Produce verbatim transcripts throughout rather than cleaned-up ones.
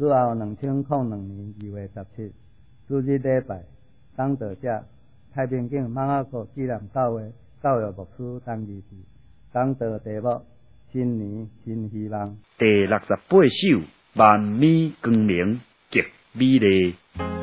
此后两千零二年二月十七，主日礼拜，当道者太平境马雅库纪念教会教育牧师当义士，讲道题目：新年新希望。 第六十八首，万米光明极美丽。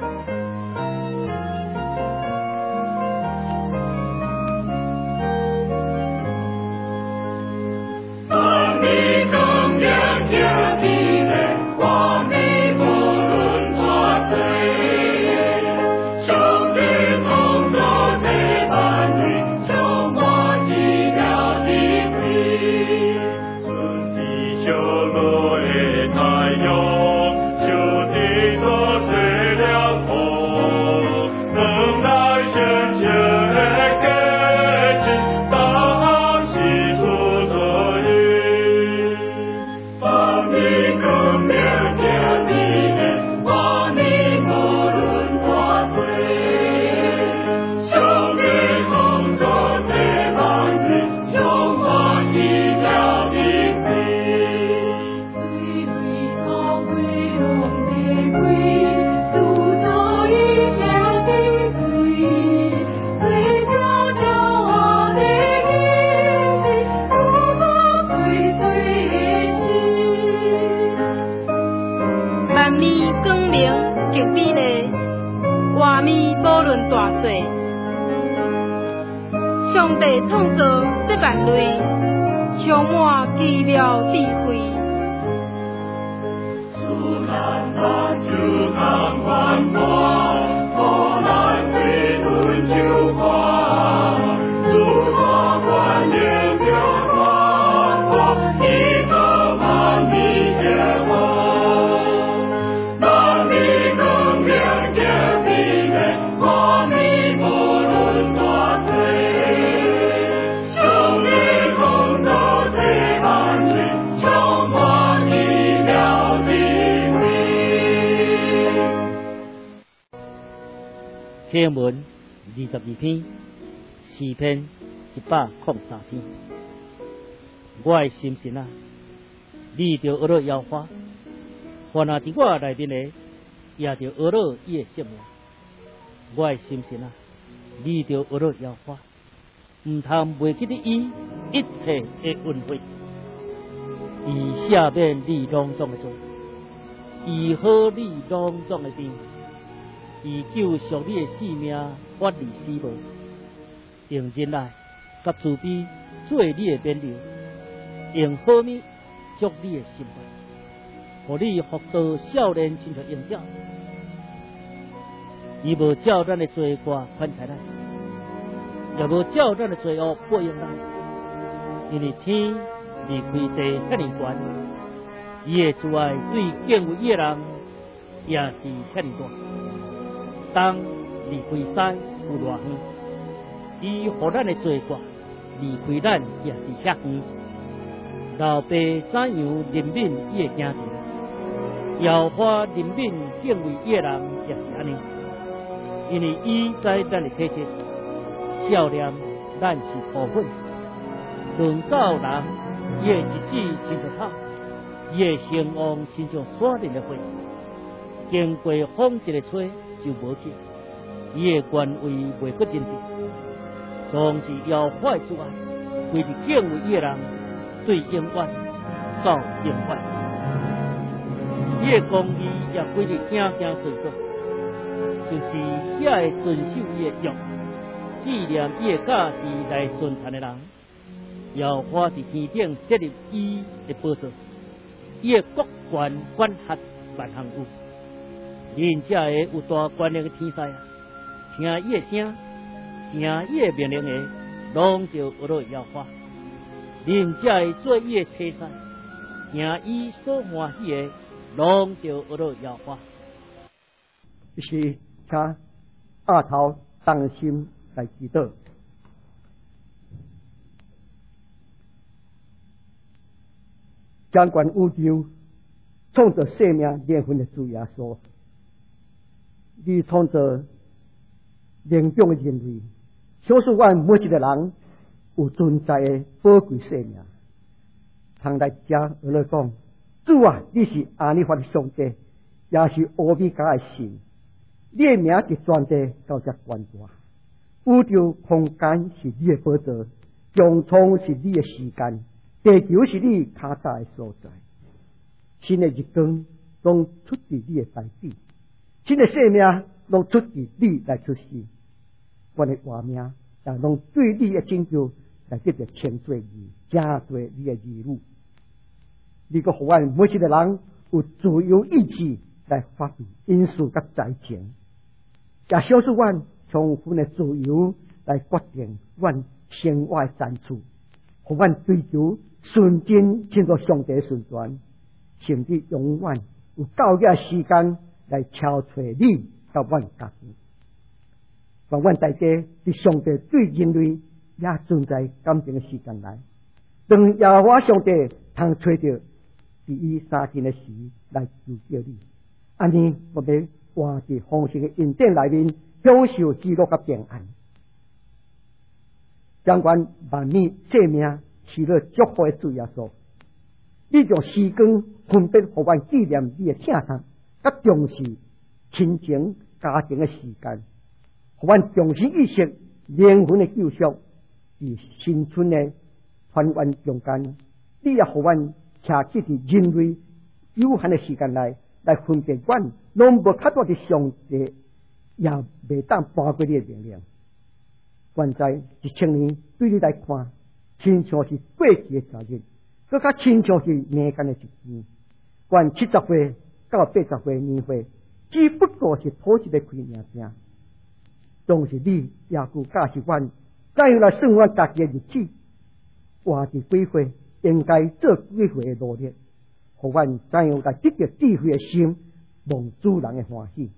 上帝创造这万类，充满奇妙智慧。 主难难，主难万万，苦难归轮就化，主大观念表万化，一个万米结合，万米更亮洁美丽，万米无论大罪。 启文二十二篇，诗篇一百零三篇。我的心神啊，你着学了摇花，凡那伫我内面的，也着学了伊的性命。我的心神啊，你着学了摇花，唔通袂记得伊一切的恩惠，伊赦免你拢总的罪，伊好你拢总的病。以救赎你的性命，脱离死亡，用仁爱甲慈悲做你的免流，用好米祝你的心怀，互你福到少年亲像婴仔。伊无照咱的罪过宽待咱，也无照咱的罪恶报应咱，因为天离开地遐尼悬，伊的慈爱对敬畏伊的人也是遐尼大。当离开西有偌远，伊互咱的罪过离开咱也是遐远。老爸怎样怜悯伊的兄弟，摇花怜悯敬畏伊的人也是安尼。因为伊知咱的体质，笑脸咱是土粉，论到人，伊的日子亲像草，伊的兴旺亲像山林的花，经过风一个吹。就无去，伊的官位袂阁认定，总是要坏之外，为着敬畏伊的人，对永远到永远。伊的公义也规日行行顺顺，就是遐会遵守伊的约，纪念伊的价值来顺产的人，要花伫天顶设立伊的宝座，伊的国权管辖万行有。恁这个有大权力的天使啊，听伊的声，听伊的命令的，拢就学了摇花。恁这个做伊的车婿，听伊所欢喜的，拢就学了摇花。 是请阿头当心来祈祷。掌管宇宙、创造生命灵魂的主耶稣。你创造灵长的人类，小数阮每一个人有存在的宝贵生命。通来遮学了讲，主啊，你是阿尼法的上帝， 也是欧米伽的神。你的名是传递到这关大，宇宙空间是你的宝座，穹苍是你的时间，地球是你脚踏的所在。新的日光拢出自你的代志，新的生命拢出自你来出世。我的活命也拢对你的拯救来得到千岁义，加对你的义务。你个互阮每一个人有自由意志来发挥因素甲才情，也小使阮充分的自由来决定阮生活的赞处，互阮追求纯真，亲到上帝顺传，甚至永远有够个时间来超找你甲阮家己。愿阮大家伫上帝对人类也存在感情的时间内，当耶和华上帝通找到第一三天的时来救救你，安尼我们活伫丰盛的恩典内面，享受喜乐甲平安。掌管万物生命赐了祝福的主耶稣，你将时光分别互阮纪念你的疼痛，甲重视亲情家庭的时间，互阮重视意识灵魂的救赎，伫新春的团圆中间，你也互阮徛起伫人类有限的时间内来分辨阮，拢无较大的上帝，也未当搬过你的命令。现在一千年对你来看，亲像是过去的昨日，更较亲像是明间的一年。阮七十岁到八十岁年岁，只不过是土一个开名声。当是你也顾驾驶阮，怎样来算阮家己的日子？活伫几岁，应该做几岁的努力，互阮怎样来得到智慧的心，望主人的欢喜。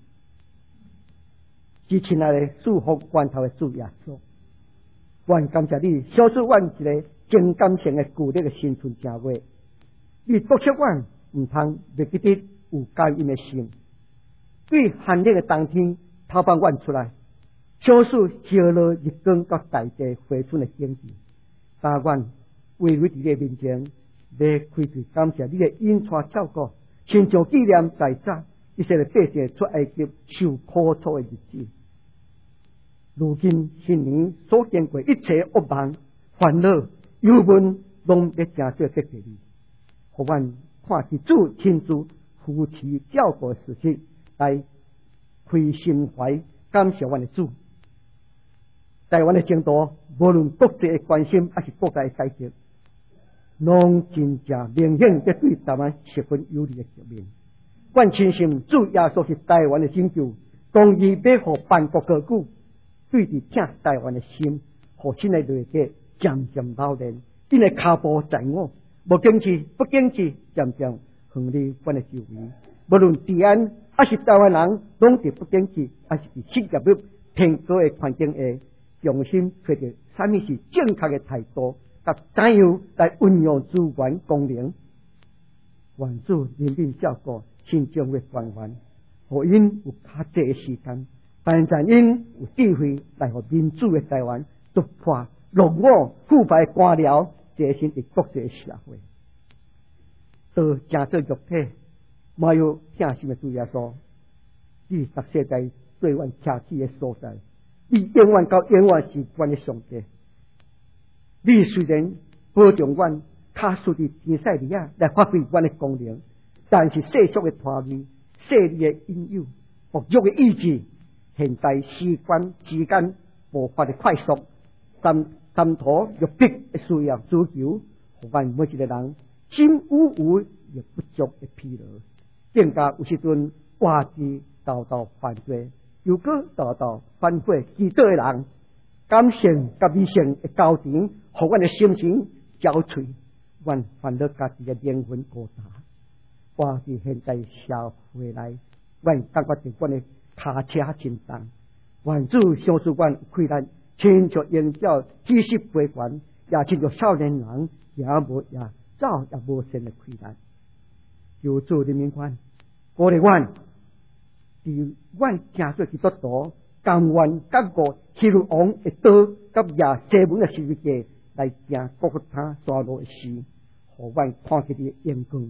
是亲爱的祝福源头的主耶稣，阮感谢你，小出阮一个真感性的旧日的新春正月，你督促阮毋通袂记得有感恩的心，对寒冷的冬天偷放阮出来。小树烧了日光到大地回春的景致，但阮为为伫你面前，要开嘴感谢你的恩宠照顾，亲像纪念在早一些的百姓出埃及受苦楚的日子。如今新年所经过一切恶梦、烦恼、忧闷，拢要正做得给你，互阮看起主亲自夫妻照顾的事情，来开心怀感谢阮的主。台湾的程度，无论国际的关心还是国家的改革，拢真正明显在对台湾十分有利的局面。阮深信主耶稣是台湾的拯救，公义要互万国歌曲，对伫听台湾的心，互新的内格渐渐老练，因的脚步在我，无坚持不坚持，渐渐远离阮的周围。无论治安还是台湾人，拢伫不坚持，还是伫失业率偏高的环境下。用心找到什么是正确的态度，甲怎样来运用资源功能，愿主怜悯照顾心中的官员，互因有较济的时间，但在因有智慧来互民主的台湾突破落伍腐败官僚，跻身伫国际社会，都正做肉体，没有疼心的主耶稣，你逐世界对阮徛起的所在。你永远到永远是阮的上帝。你虽然保障阮卡属伫天使里啊来发挥阮的功能，但是世俗的团味、势力的引诱、服辱的意志，现在时间之间步伐的快速，三三途欲逼的需要追求，互阮每一个人心有有亦不足的疲劳，更加有时阵活伫道道犯罪。如果道道反悔记得的人，感性甲理性的交缠，互阮的心情交瘁，阮烦恼家己的灵魂孤单。活伫现在社会内，阮感觉到阮的脚车真重，愿主相助阮困难，亲像鹰鸟知识飞悬，也亲像少年人也无也走也无成的困难。求主的名款，鼓励阮。伫阮行做基督徒，甘愿甲过希律王的刀，甲亚西门的十字架来行各个他山路的事，互阮看起的阳光，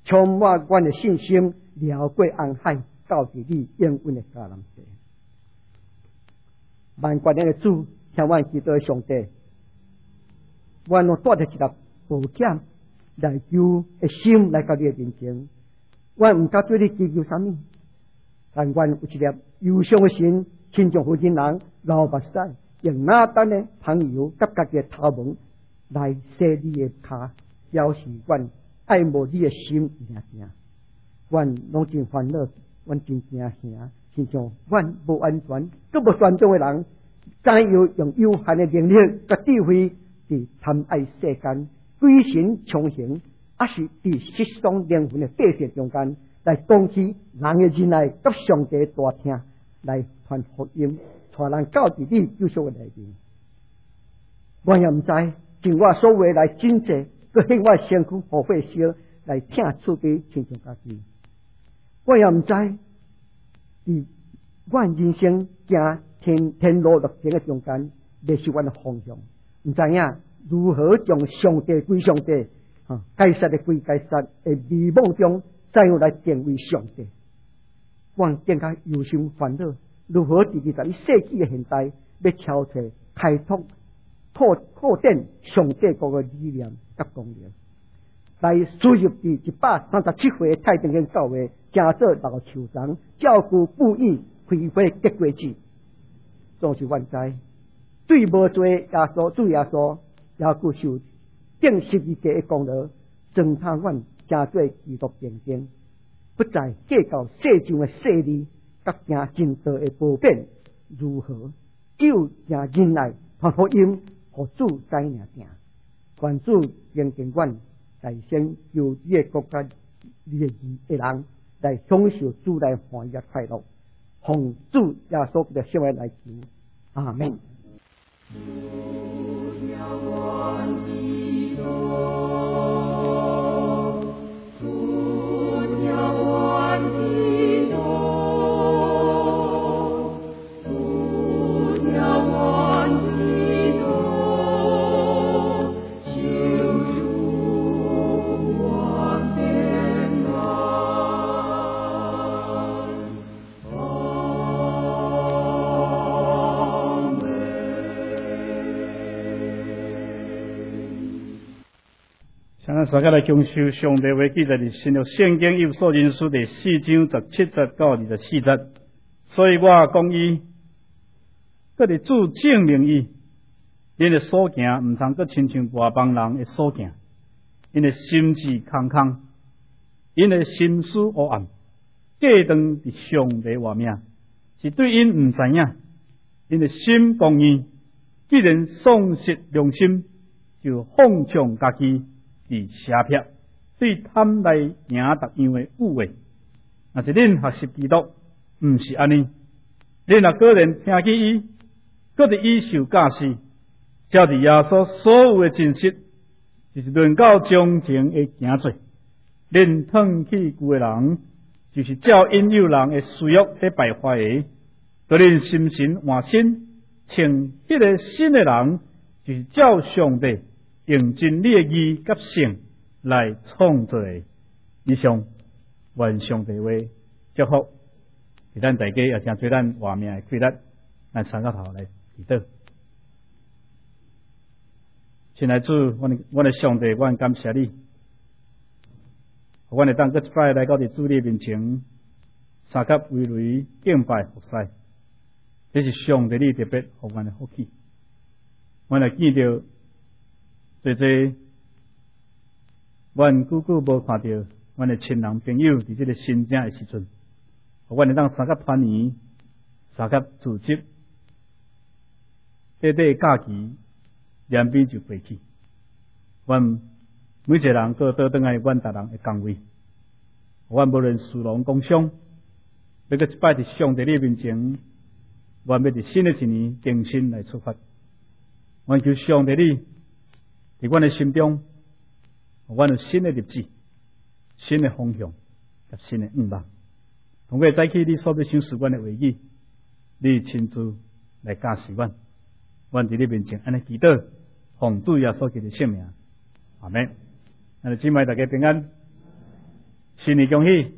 充满阮的信心，辽过红海，到伫你永远的迦南地。万军的主，向阮基督的上帝，阮用带着一粒宝剑来求的心来到你的面前。阮毋敢对你祈求啥物，但阮有一粒忧伤的心，亲像负心人流目屎，用哪等的朋友甲家己的头毛来洗你的骹，表示阮爱慕你的心尔正。阮拢真烦恼，阮真惊吓，亲像阮无安全、阁无专注的人，怎样用有限的能力甲智慧，伫贪爱世间、鬼神强行，还是伫失丧灵魂的百姓中间，来攻击人的忍耐，甲上帝大听，来传福音，带人到伫你救赎的内面。我也毋知，尽我所为来真济，佮献我身躯付费烧来听厝边亲像家己。我也毋知，伫我人生行天天路历程的中间，迷失我的方向，毋知影如何将上帝归上帝，啊，该杀的归该杀的迷惘中，怎样来定位上帝？我更加忧心烦恼，如何伫二十一世纪的现代，要挑战、开拓、拓扩展上帝国的理念甲功能，来输入伫一百三十七岁太平间教会，正做老酋长，照顾布衣，开花结果子。总是万知，对无做耶稣主耶稣，也固受定十字架的功劳，增他阮正做基督见证，不再计较世上的势力，甲行正道的褒贬如何，救正忍耐传福音，互主知尔正。愿主应经阮来先求你的国家你的义的人，来享受主来欢喜快乐。奉主耶稣的圣名来求，阿门。 大家来享受上帝话记载伫新约圣经有所人书第四章十七节到二十四节，所以我讲伊，佮伫主证明伊，因的所行毋通佮亲像外邦人的所行，因的心智空空，因的心思黑暗，假当伫上帝话名，是对因毋知影，因的心公义，既然丧失良心，就放纵家己。伫邪僻，对贪来赢逐样的误会，若是恁学习基督，毋是安尼。恁若个人听起伊，搁伫伊受教示，照伫耶稣所有的真实，就是论到忠情的行做。恁褪去旧的人，就是照引诱人的私欲去败坏的；对恁心神换新，穿迄个新的人，就是照上帝。用真理的义甲性来创造的，以上愿上帝话祝福，给咱大家也诚做咱活命的规律，咱三个头来祈祷。亲爱的主，我的我的上帝，我感谢你，我会当搁一摆来到你主你面前，三甲围雷敬拜服侍，这是上帝你特别互阮的福气。我来见到。最最，阮久久无看到阮的亲人朋友伫这个新正的时阵，阮会当三甲团圆，三甲组织，短短假期，两边就过去。阮每一个人都倒转来阮逐人的岗位，阮无论殊荣工商，要搁一摆伫上帝你面前，阮要伫新的一年重新来出发。阮求上帝你。伫阮的心中，阮有新的日子、新的方向、甲新的愿望。通过早起你所要想事阮的话语，你亲自来教示阮。阮伫你面前安尼祈祷，奉主耶稣基督的圣名，阿门。咱姊妹大家平安。 新年恭喜！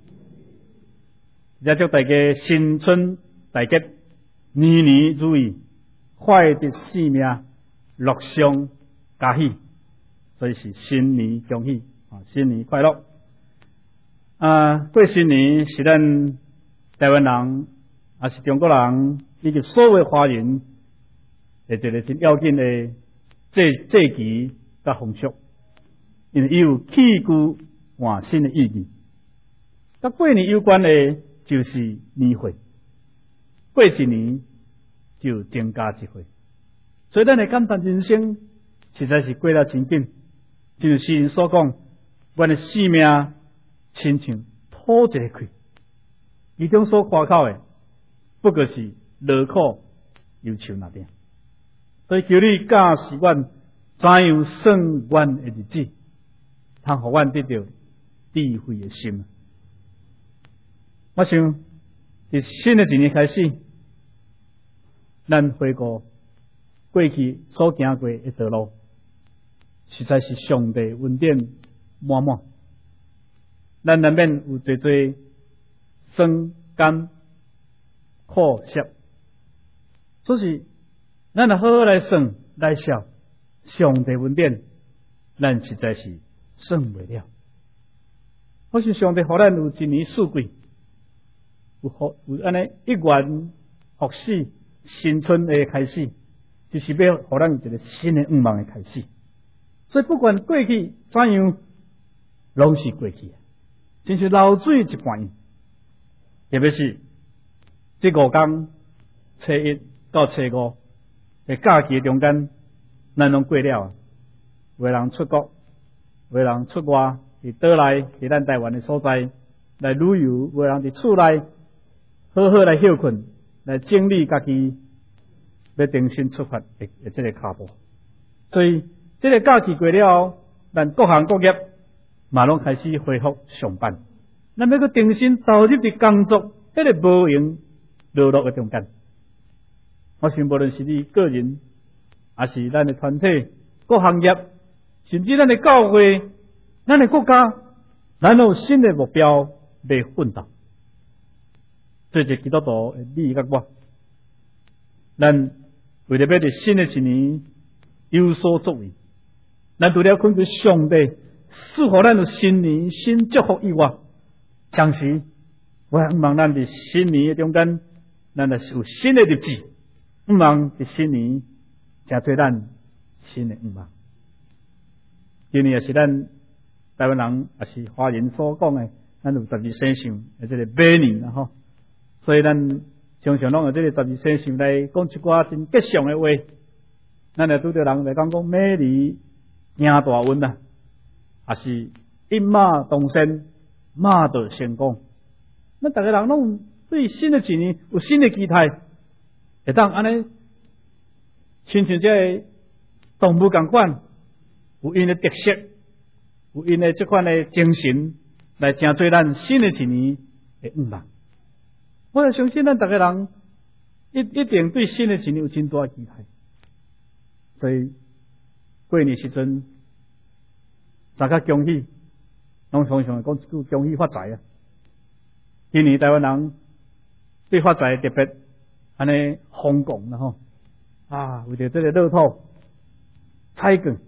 也祝大家新春大吉，年年如意，快乐性命，乐上加喜。所以是新年恭喜啊，新年快乐！啊，过新年是咱台湾人，也是中国人，以及所有华人，一个真要紧的祭祭期甲风俗，因为伊有起居换新的意义。甲过年有关的，就是年会，过一年就增加一岁，所以咱的感叹人生实在是过了真紧。正如诗人所讲，阮的生命亲像吐一个气，其中所夸口的，不过是劳苦忧愁那点。所以求你教示阮怎样算阮的日子，通互阮得到智慧的心。我想，伫新的一年开始，咱回顾过去所行过的道路，实在是上帝恩典满满。咱难免有侪侪酸甘苦涩，所以咱若好好来算来想，上帝恩典，咱实在是算袂了。我想上帝互咱有一年四季，有好有安尼一元复始，新春的开始，就是要互咱一个新的愿望的开始。所以不管过去怎样，拢是过去，真是流水一般。特别是这五天，初一到初五，在假期中间，咱拢过了。有的人出国，有的人出外，伫岛内，伫咱台湾的所在来旅游；有的人伫厝内，好好来休困，来整理家己要重新出发的的这个脚步。所以这个假期过了，咱各行各业嘛拢开始恢复上班。咱要去重新投入伫工作，迄个无用落落的中间。我想，无论是你个人，还是咱的团体、各行业，甚至咱的教会、咱的国家，咱都有新的目标要奋斗。做一个基督徒的你甲我，咱为了要伫新的一年有所作为。咱除了恳求上帝赐予咱有新年新祝福以外，同时我希望咱伫新年的中间，咱也是有新的日子，希望伫新年诚做咱新的愿望。今年也是咱台湾人也是华人所讲的，咱有十二生肖，或者是马年啦吼。所以咱常常拢用这个十二生肖来讲一寡真吉祥的话。咱来拄着人来讲讲美丽。行大运啊，也是一马当先，马到成功。咱大家人拢对新的一年有新的期待，会当安尼，亲像这动物共款，有因的特色，有因的这款的精神，来成做咱新的一年的愿望。我也相信咱大家人一一定对新的一年有真大的期待，所以。过年时阵，大家恭喜，拢常常讲一句恭喜发财啊！今年台湾人对发财特别安尼疯狂啦吼啊！为着这个乐透彩券，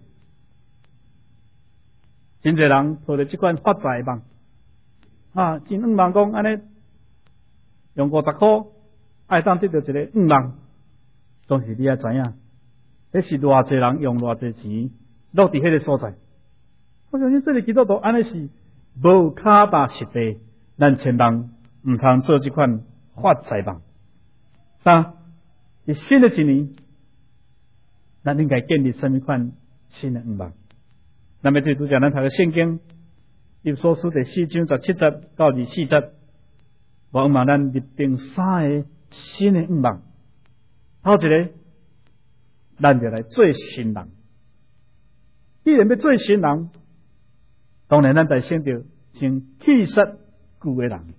真侪人抱着这款发财梦啊，真愿望讲安尼用五十块爱当得到一个愿望，总是你也知影。迄是偌济人用偌济钱落伫迄个所在，我相信这个基督徒安尼是无脚踏实地，咱千万毋通做这款发财梦。三，伫新的一年，咱应该建立什么款新的愿望？那么这拄则咱读个圣经，以所书第四章十七节到二四节，我希望咱立定三个新的愿望。头一个。咱就来做新人。既然要做新人，当然咱得先着先气实旧的人。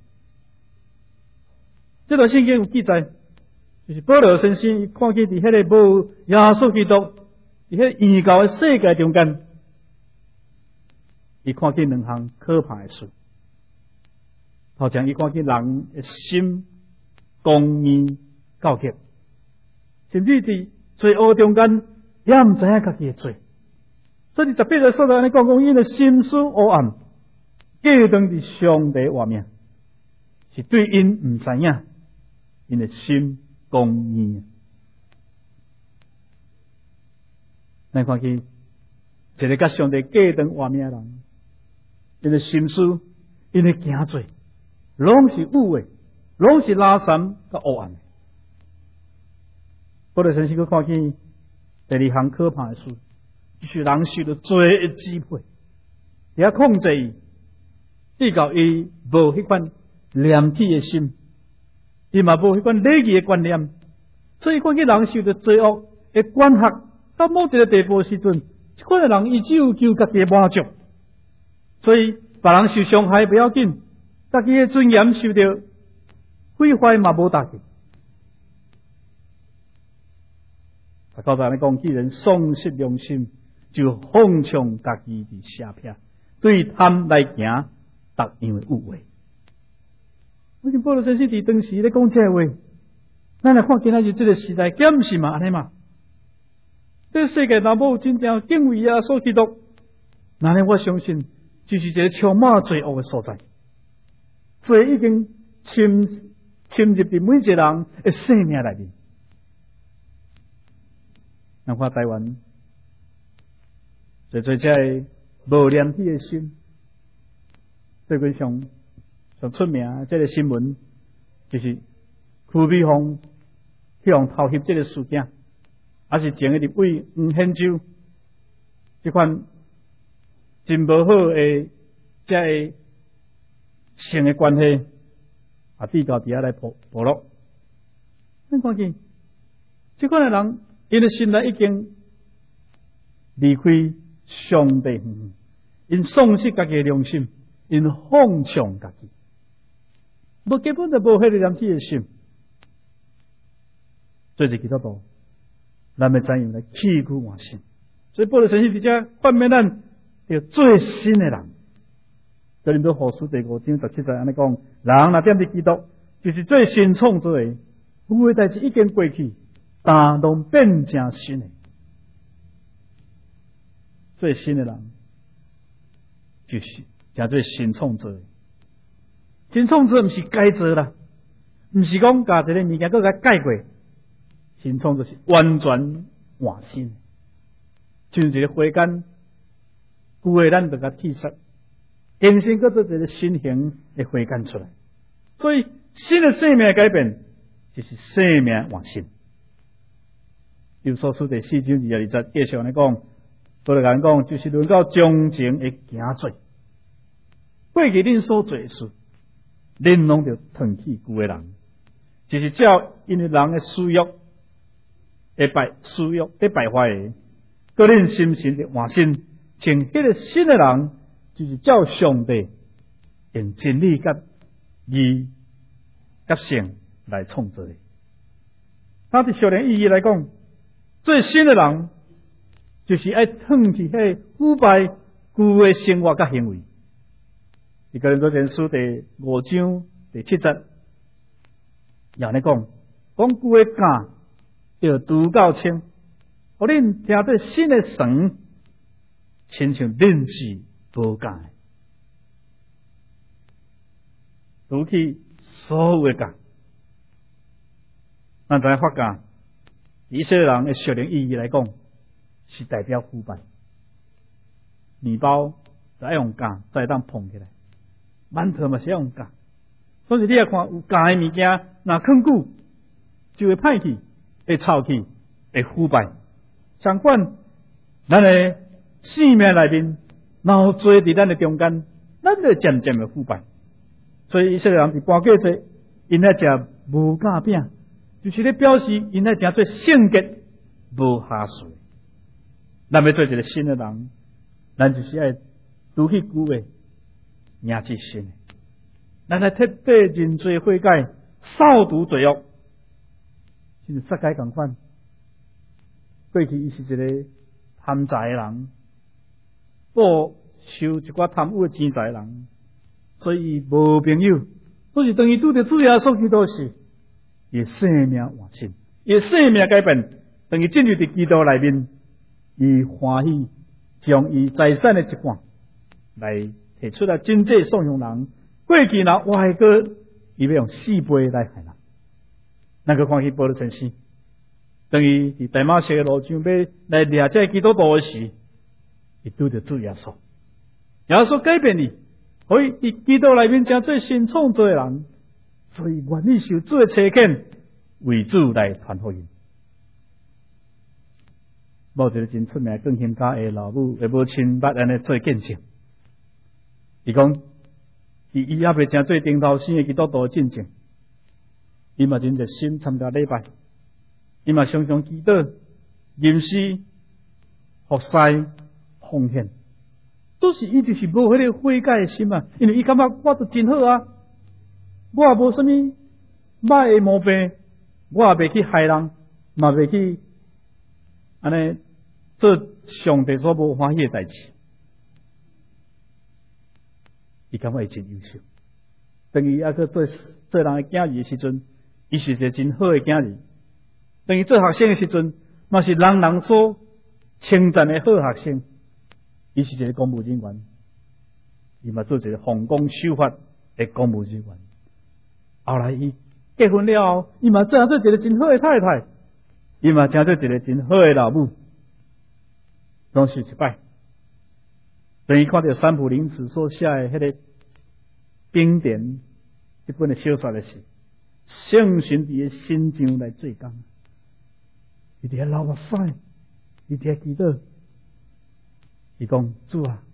这段圣经有记载，就是保罗先生伊看见伫迄个无耶稣基督伫迄个异教的世界中间，伊看见两项可怕的事。 好像伊看见人的心公义高洁，甚至伫罪恶中间也毋知影家己的罪。所以十八节说到安尼讲，讲因的心思黑暗，计当伫上帝画面，是对因毋知影，因的心公义。咱看见一个甲上帝计当画面的人，因的心思，因的行罪，拢是污的，拢是拉散甲黑暗的。保罗先生去看见第二项可怕的事，就是人受到罪的支配，也控制伊，以到伊无迄款廉体的心，伊嘛无迄款礼仪的观念，所以看见人受到罪恶的管辖到某一个地步的时阵，这款的人伊只有求家己的满足，所以别人受伤害不要紧，家己的尊严受到毁坏嘛无大忌。他告诉你讲，既然丧失良心，就放纵家己的下撇，对贪来行逐样的污秽。我想保罗先生伫当时咧讲这话，咱来看今仔日这个时代，敢毋是嘛安尼嘛？这个世界若无真正敬畏耶稣基督，那呢我相信就是一个充满罪恶的所在。罪已经侵侵入伫每一个人的生命内面。咱看台湾，最最这无廉体的心，最近上上出名这个新闻，就是区美凤去用偷袭这个事件，还是前个立委黄显洲这款真无好的这个性的关系，啊，地到底下来破破落。咱看见这款的人。因的心内已经离开上帝，因丧失家己的良心，因放纵家己，无根本就无迄个良体的心。做一基督徒，咱要怎样来起居换心？所以保罗先生伫遮劝勉咱要做新的人。哥林多后书第五章十七节安尼讲：人若踮伫基督，就是做新创造的，有的代志已经过去。但拢变成新的，最新的人就是叫做新创造的。新创造不是改造啦，不是讲把一个物件搁甲改过，新创造是完全换新的，就像一个花间，旧的咱就甲剔除，重新搁做一个新型的花间出来。所以新的生命的改变，就是生命换新。有所书第四章二十二节继续来讲，保罗讲讲，就是论到将前的行罪，过去恁所做的事，恁拢着脱去旧的人，就是照因为人的私欲，会败私欲会败坏的，个恁心神的换新，像迄个新的人，就是照上帝用真理甲义甲性来创造的。他伫少年意义来讲。最新的人，就是爱脱去迄腐败旧的生活甲行为。一个人做前书第五章第七节，也安尼讲，讲旧的杆要除到清，互恁听做新的绳，亲像恁是无杆的，除去所有的杆，咱知发杆。以色列人的属灵意义来讲，是代表腐败。面包就爱用杆才会当捧起来，馒头嘛是要用杆。所以你也看有杆的物件，若放久就会歹去，会臭去，会腐败。相反，咱的生命内面，然后做伫咱的中间，咱就渐渐的腐败。所以以色列人伫半过节，因咧食无架饼。就是咧表示，因来诚做圣洁无下水。咱要做一个新的人，咱就是爱除去旧的，迎接新的。咱来彻底认罪悔改，扫除罪恶，就是世界共款。过去伊是一个贪财的人，不收一寡贪污的钱财的人，所以无朋友， 所以等于拄着主耶稣基督时，伊生命换新，伊生命改变，等于进入伫基督内面，伊欢喜将伊财产的一半来提出来真济送向人。过去若外国，伊要用四倍来害人。咱个看去保罗先生，等于伫大马士的路上要来掠这基督徒的时，伊拄着主耶稣，耶稣改变伊，可以伫基督内面成做新创造的人，所以愿意受主的差遣，为主来传福音。某一个真出名更兴家的老母的母亲，捌安尼做见证。伊讲，伊伊还未正做顶头生的基督徒见证，伊嘛真热心参加礼拜，伊嘛常常祈祷、吟诗、服侍、奉献，都是伊就是无迄个悔改的心啊，因为伊感觉我都真好啊，我也无什么歹的毛病，我也袂去害人，嘛袂去安尼做上帝所无欢喜的代志。伊感觉伊真优秀，等于还去做做人的囝儿的时阵，伊是一个真好的囝儿。等于做学生的时阵，嘛是人人所称赞的好学生。伊是一个公务人员，伊嘛做一个奉公守法的公务人员。后来伊结婚了后，伊嘛做做一个真好的太太，伊嘛成做一个真好的老母。总是一摆，等于看到三浦林子所写的迄个《冰点》这本的小说的时，圣神伫个心上来做工，伊伫遐流目屎，伊伫遐祈祷，伊讲主啊，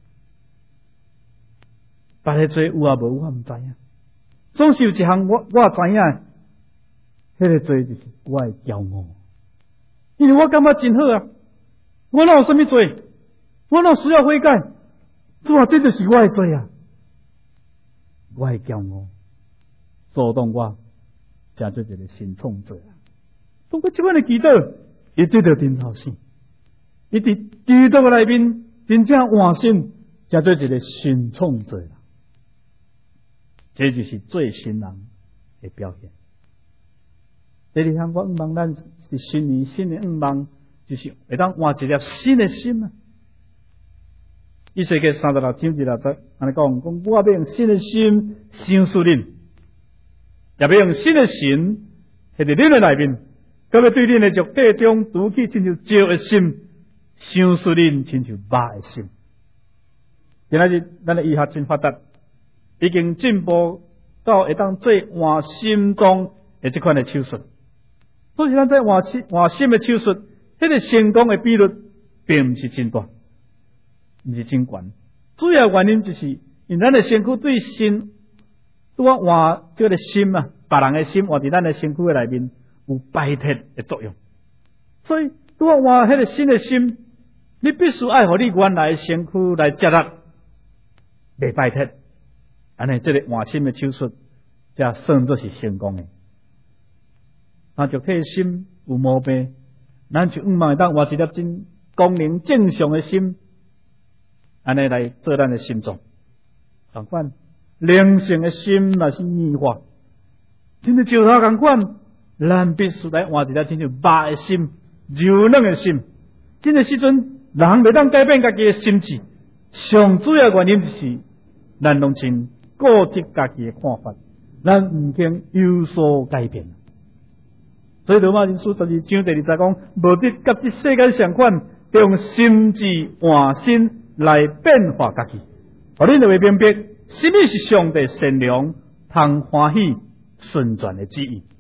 别个罪有啊无我毋知影，总是有一项我我知影，迄个罪就是我的骄傲，因为我感觉真好啊。我哪有什么罪？我哪需要悔改？主啊，这就是我的罪啊！我的骄傲，阻挡我成做一个新创造啊！通过这款的祈祷，伊得到顶头生，伊伫基督内面真正换心，成做一个新创造啊！这就是最新人的表现。第二项，我希望咱是新年新的愿望。就是会当换一粒新的心啊！以西结三十六章二六节，安尼讲，讲我要用新的心相属恁，也要用新的心喺伫恁的内面，佮要对恁的肉体中拄起亲像石的心，相属恁亲像肉的心。今仔日咱的医学真发达，已經進步到會當做換心臟的這款的手術。所以咱在換心換心的手術，迄個成功的比率並唔是真大，唔是真懸。主要原因就是因咱的身軀對心，拄啊換這個心啊，別人的心換佇咱的身軀的內面有排鐵的作用。所以拄啊換迄個新的心，你必須愛互你原來的身軀來接納。未排鐵，安尼即個換心的手術，才算作是成功的。若肉體的心有毛病，咱就毋茫當換一粒真功能正常的心，安尼來做咱的心臟。同款，靈性的心若是硬化，真係石頭同款，咱必須來換一粒真正肉的心、柔軟的心。這個時陣，人袂當改變家己的心智，上主要原因就是咱攏真固執家己的看法，咱毋肯有所改變。所以羅馬人書十二章第二節講，無得甲這世界相款，用心智換心來變化家己，互恁就會明白，什麼是上帝善良、通歡喜、順轉的旨意。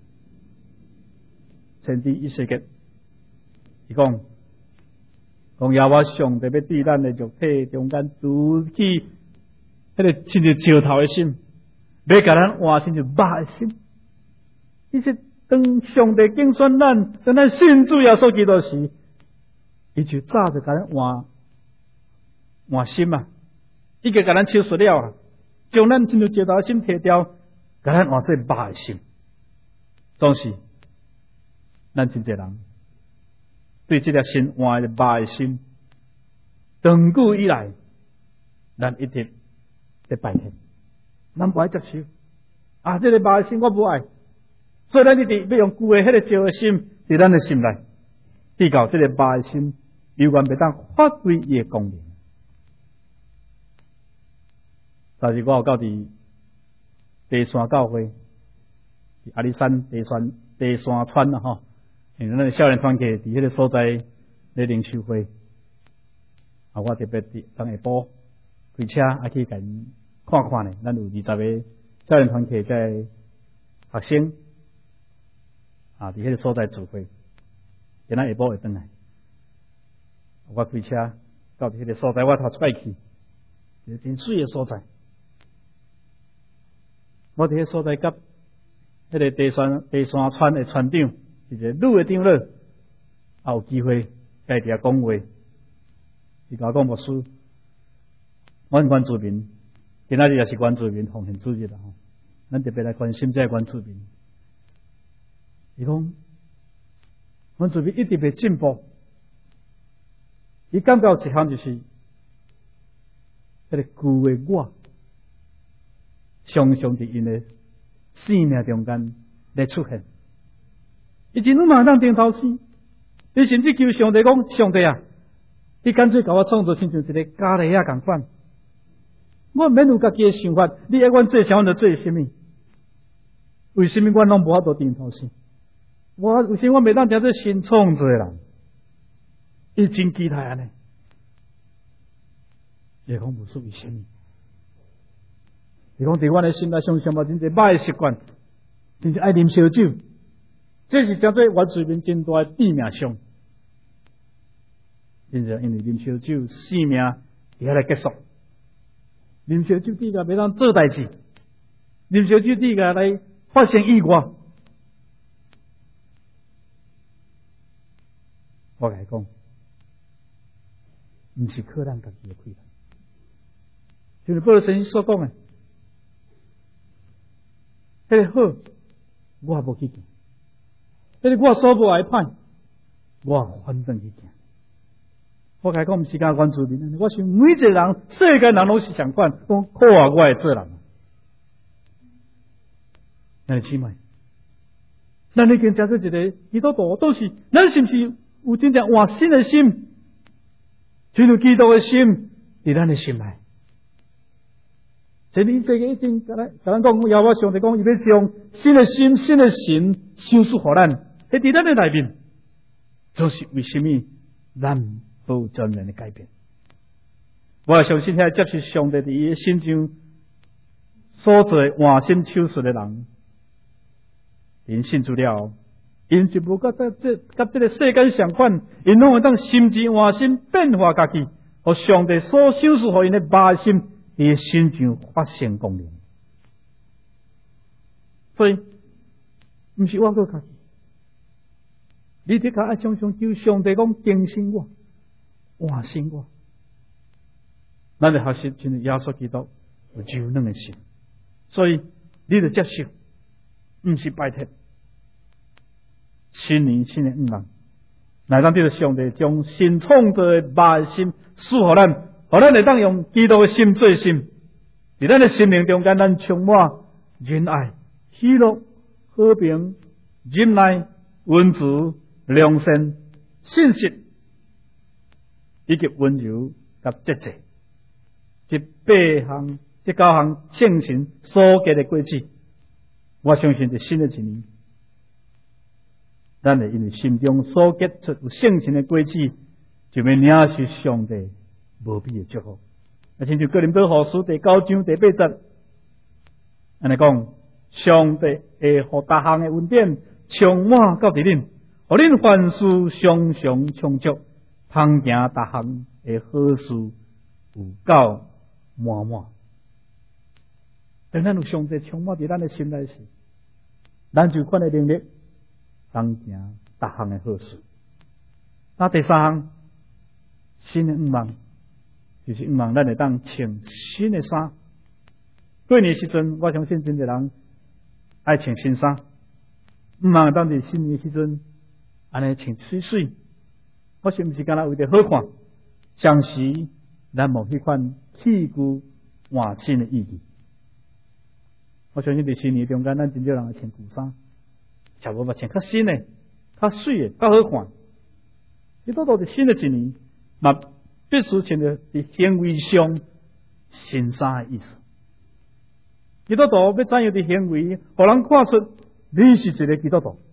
先知以西結，伊講，講耶和華上帝要對咱的肉體中間拄起迄個親像石頭的心，要甲咱換親像肉的心。伊說，當上帝競選咱，當咱信主耶穌基督時，伊就早就甲咱換換心啊！伊個甲咱手術了啊，將咱親像石頭的心摕掉，甲咱換做肉的心。總是，咱真濟人對這條心換的肉的心，長久以來，咱一直在排斥，咱不愛接受， 啊，这个肉的心我无爱，所以咱一直要用旧的迄个旧的心伫咱的心内，直到这个肉的心永远袂当发挥伊的功能。但是我有到伫地山教会，阿里山地山地山村啊吼，因为咱的少年团契伫迄个所在咧灵修会，啊，我特别伫昨下晡开车啊去甲因看看咧，咱有二十个少年团契在学生啊，伫迄个所在聚会，今仔下晡会转来，我开车到迄个所在，我头出来去，一个真水的所在。我伫迄所在甲迄个地山地山村的村长，一个女的长老，也有机会甲伊伫遐讲话。伊甲我讲牧师，阮原住民今仔日也是原住民奉献主日啦吼，咱特别来关心这个原住民。伊讲原住民一直袂进步，伊感觉有一项就是迄个旧的我。常常伫因的生命中间来出现，以前你嘛当顶头生，你甚至求上帝讲：上帝啊，你干脆甲我创造亲像一个家里啊共款，我毋免有家己的想法，你爱阮做啥，阮就做啥物。为什么阮拢无法度顶头生？我为什么我袂当听做新创造的人？伊真期待安尼，伊讲无说为什么？是讲伫阮的心内上上嘛，真侪歹的习惯，真是爱啉烧酒，这是叫做原住民真大的致命伤。真正因为啉烧酒，生命伫遐来结束。啉烧酒底下袂当做代志，啉烧酒底下来发生意外。我甲伊讲，毋是靠咱家己的亏难，就是保罗先生所讲的。迄个好，我也无去行；迄个我所无爱歹，我反正去行。我甲伊讲，毋是讲原住民，我想每一个人，世间人拢是相款，讲好啊，我会做人。咱姊妹，咱已经食做一个基督徒，都是咱是毋是有真正换新的心，就有基督的心伫咱的心内。这里这个已经甲咱甲咱讲，要我上帝讲，伊要将新的心、新的神修饰互咱，迄伫咱的内面，就是为什么咱无全然的改变？我也相信，遐接受上帝伫伊心中所做换心手术的人，因信主了，因就无甲这这甲这个世间相款，因拢会当心智换心变化家己，互上帝所修饰互因的肉心。伊心上发生功能，所以毋是我个家己，你得甲爱常常求上帝讲更新我、换新我。咱的学习就是耶稣基督有柔软的心，所以你得接受，毋是拜铁。新年新的五人，来当这个上帝将新创造的肉心赐予咱。互咱会当用基督的心做心，伫咱的心灵中间，咱充满仁爱、喜乐、和平、忍耐、温慈、良善、信实，以及温柔甲节制，这八项、这九项圣神所结的果子，我相信在新的一年，咱会因为心中所结出有圣神的果子，就要领受上帝无比的祝福，啊，亲像哥林多后书第九章第八节，安尼讲，上帝会互大项的恩典充满到伫恁，互恁凡事常常充足，通行大项的好事有够满满。当咱有上帝充满伫咱的心内时，咱就款的能力，通行大项的好事。那第三项，新的愿望。就是希望咱会当穿新的衫。过年时阵，我相信真侪人爱穿新衫。希望当伫新年时阵，安尼穿水水。我想毋是干那为着好看，相时咱无迄款器具换新的意义。 我相信伫新年中间，咱真少人会穿旧衫，也无嘛穿较新的、较水的、较好看。你到到伫新的一年，嘛必须穿着伫行为上新衫的意思。基督徒要怎样伫行为，互人看出你是一个基督徒，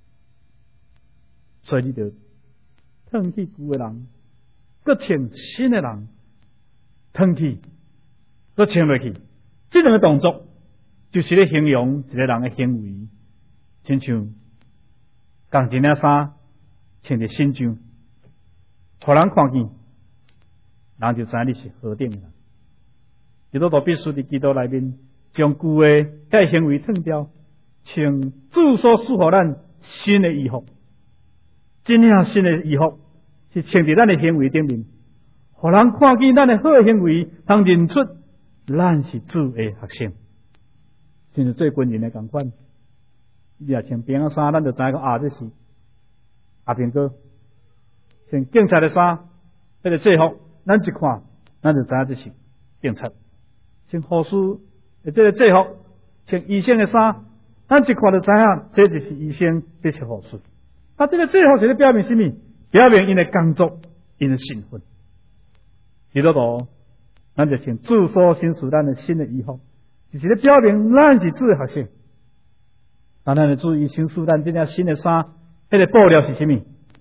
所以你就脱去旧的人，搁穿新的人，脱去，搁穿落去，这两个动作就是咧形容一个人的行为，亲像共一领衫穿伫身上，互人看见，人就知你是何等的人。基督徒必须伫基督内面。将旧的遐行为脱掉，穿主所赐予咱新的衣服。真正新的衣服是穿伫咱的行为顶面，互人看见咱的好的行为，通认出咱是主的学生。像是做军人的同款，你若穿平安衫，咱就知影讲啊，这是阿平哥；穿警察的衫，迄个制服，咱一看，咱就知影这是警察。穿护士。这个制服，穿医生的衫，咱一看就知影，这就是医生，这是护士。啊，这个制服是咧表明什么？表明因的工作，因的身份。基督徒，咱就穿主所新赐咱的新的衣服，就是咧表明咱是主的学生。但咱要注意，新赐咱这件新的衫，迄个布料是什么？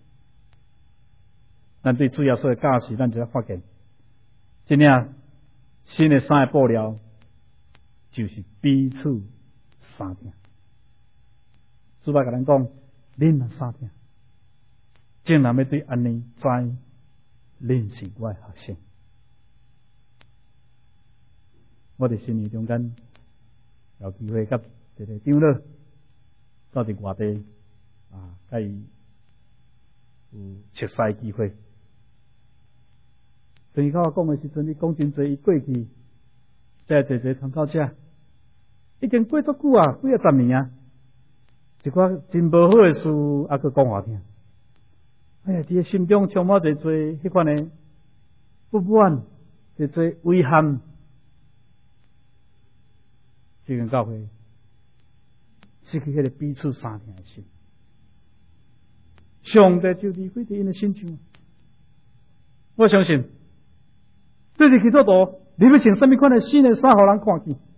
咱对主耶稣的教示，咱就要发现，这件新的衫的布料。就是彼此相听。主要甲咱讲，恁若相听，正人要对安尼知，恁是我的学生。我伫新年中间有机会甲一个长老到伫外地啊，甲伊有熟悉机会。当伊甲我讲的时阵，伊讲真侪伊过去，在坐坐参考者。已经过足久啊，几啊十年啊，一寡真无好的事，还佫讲我听。哎呀，伫心中充满侪侪迄款的不满，侪侪遗憾。这间教会失去迄个彼此相听的心，上帝就离开伫因的心上。我相信，对是基督徒，你要穿什么款的新的衫，互人看见？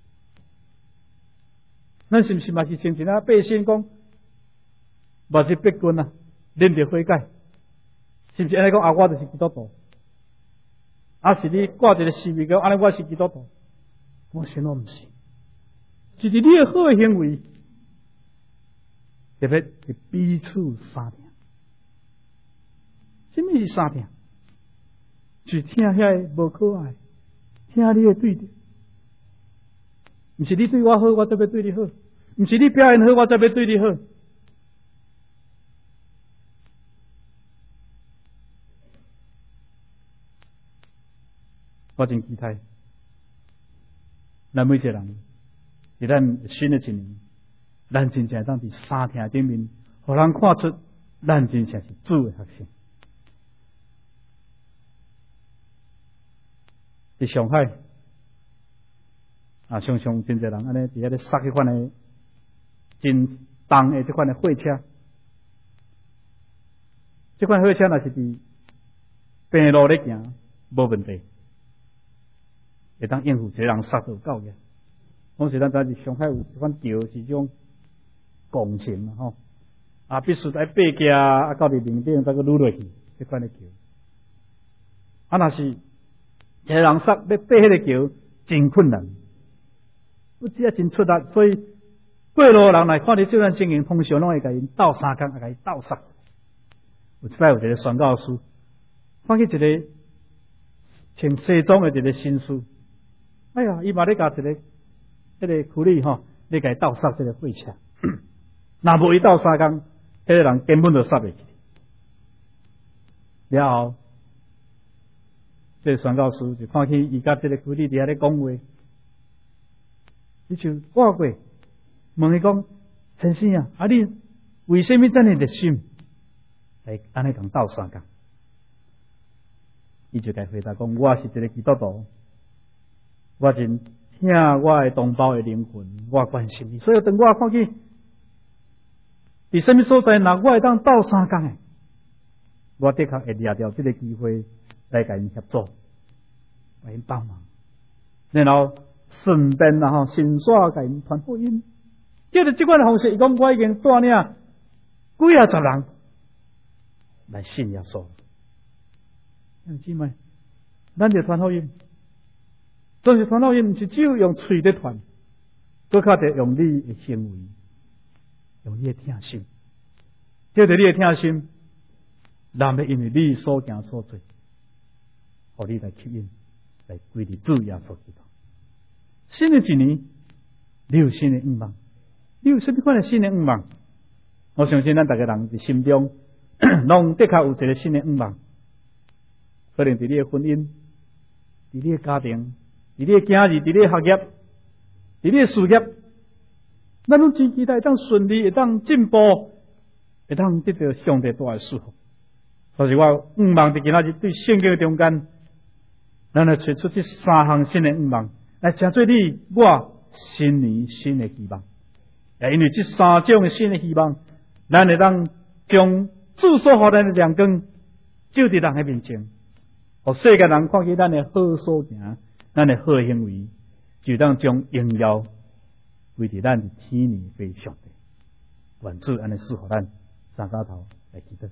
咱是毋是嘛是像一那百姓讲，嘛是逼君啊，恁着悔改，是毋是安尼讲啊？我就是基督徒，啊是你挂一个示威讲安尼我是基督徒，我想我毋是，就是你的好的行为，特别是彼此相听。什么是相听？就是听遐个无可爱，听你的对着。毋是你对我好，我才要对你好；毋是你表现好，我才要对你好。我真期待，咱每一个人，伫咱新的一年，咱真正当伫三听顶面，互人看出咱真正是主的学生。伫上海。啊，常常真侪人安尼伫遐咧杀迄款的真重的即款的货车，即款货车若是伫平路咧行，无问题，会当应付一个人杀到够个。讲是咱知伫上海有一款桥是种共乘嘛吼，啊必须在爬架啊到伫面顶再个撸落去，即款的桥。啊，若是一个人杀要爬迄个桥，真困难。不只啊真出力，所以过路人来看你这段经营，通常拢会甲因斗三工，甲因斗杀。有一摆有一个宣教师，看见一个穿西装的一个绅士，哎呀，伊嘛咧甲一个迄个苦力吼，咧甲伊斗杀这个货车。若无伊斗三工，迄个人根本就杀袂起。了后，这个宣教师就看见伊甲这个苦力伫遐咧讲话。伊就挂过，问伊讲：“先生啊，啊你为什么这么热心来安尼共斗三工？”伊就甲回答讲：“我是一个基督徒，我真听我的同胞的灵魂，我关心你。所以当我看见伫什么所在，若我会当斗相共的，我的确会抓到这个机会来甲因协助，甲因帮忙，然后顺便然后顺续甲因传福音。借着这款方式，伊讲我已经带领几啊十人来信耶稣。兄弟姊妹，咱就传福音。但是传福音，毋是只有用嘴在传，更较得用你的行为，用你的听心。借着你的听心，人要因为你所行所做，互你来吸引，来归入主耶稣基督。新的一年，你有新的愿望，你有什么款的新的愿望？我相信咱大家人伫心中，拢的确有一个新的愿望，可能伫你的婚姻，伫你的家庭。伫你的囝儿，伫你的学业，伫你的事业，咱拢真期待当顺利，会当进步，会当得到上帝大的祝福。所以我愿望伫今仔日对圣经的中间，咱来找出这三项新的愿望，来成做你我新年新的希望。也因为这三种的新的希望，咱会当将主所予咱的亮光照伫人的面前，互世界人看见咱的好所行。咱的好行为，就当将荣耀归伫咱的天年飞上帝。愿主安尼赐予咱三家头来祈祷。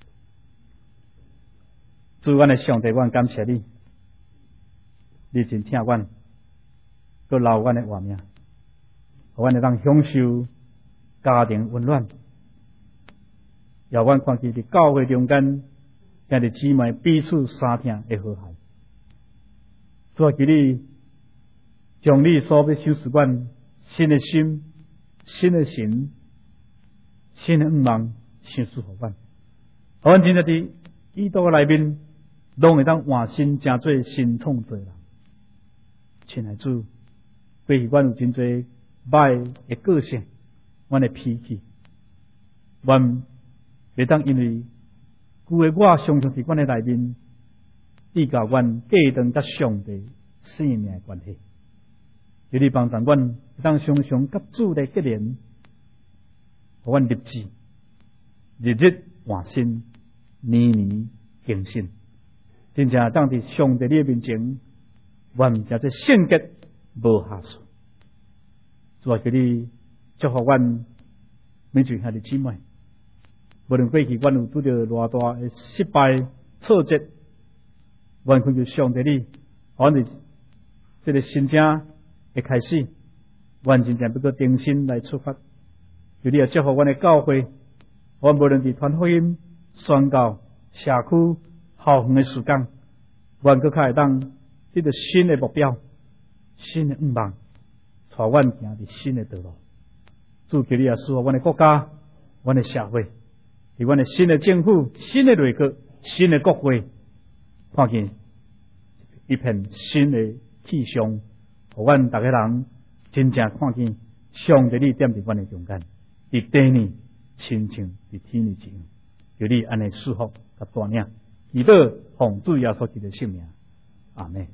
主，阮的上帝，阮感谢你，你真疼阮，佮留阮的活命，互阮会当享受家庭温暖，也阮看见伫教会中间，兄弟姊妹彼此相听的和谐。主啊，求你将你所要修饰阮新的心、新的神、新的愿望，显示互阮。互阮真正伫基督内面，拢会当换心，成做新创造人。亲爱主，过去阮有真侪歹的个性，阮的脾气，阮会当因为旧的我常常伫阮的内面。伊教阮过当甲上帝生命的关系，求你帮助阮，当常常甲主来结连，互阮立志，日日换新，年年更新，真正当伫上帝你面前，阮才做圣洁无下数。主啊，求你祝福阮每一兄弟姊妹，无论过去阮有拄着偌大的失败挫折。愿恳求上帝你，我哋这个新正的开始，愿真正要个定心来出发。求你也祝福阮的教会，我无论伫传福音、宣教、社区、校园的时间，愿搁较会当这个新的目标、新的愿望，带阮行伫新的道路。主求你也使阮的国家、阮的社会，伫阮的新的政府、新的内阁、新的国会。看见一片新的气象，互阮逐个人真正看见上帝你踮伫阮的中间，伫地呢亲像伫天呢一样，求你安尼祝福甲带领，祈祷奉主耶稣基督的圣名，阿门。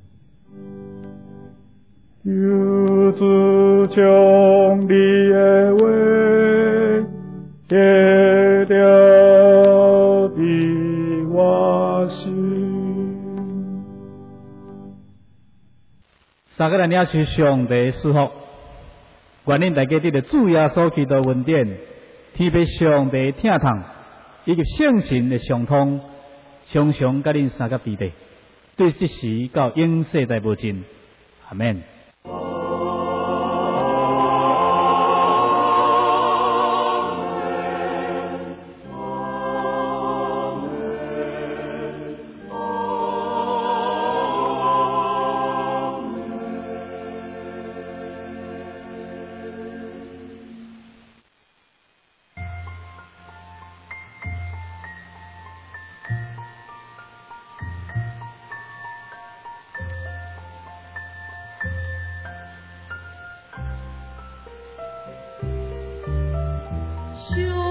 求主将你的话写了伫我心。 三个人领受上帝赐福，愿恁大家得到主耶稣基督恩典，天父上帝疼痛，以及圣神的相通，常常甲恁三个伫地，对即时到永世代无尽，阿门。 修